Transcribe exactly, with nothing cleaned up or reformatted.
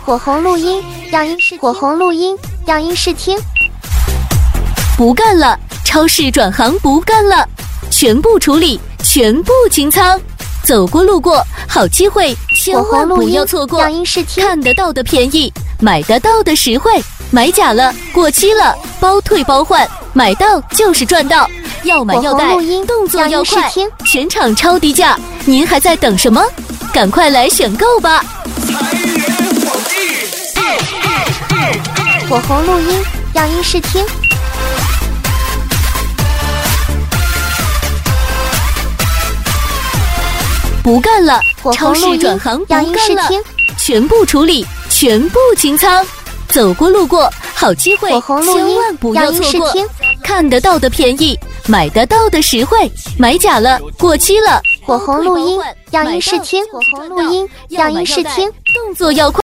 火红录音，让音视火红录音，让音视听。 不干了，超市转行不干了，全部处理，全部清仓。走过路过，好机会，千万不要错过。 让音视听， 看得到的便宜，买得到的实惠。买假了，过期了，包退包换，买到就是赚到。要买要带，动作要快，全场超低价，您还在等什么？赶快来选购吧！ 火红录音，让音视听。 不干了，超市转行不干了，全部处理，全部清仓。走过路过，好机会，千万不要错过。看得到的便宜，买得到的实惠。买假了，过期了， 火红录音，让音视听。火红录音，让音视听。 动作要快。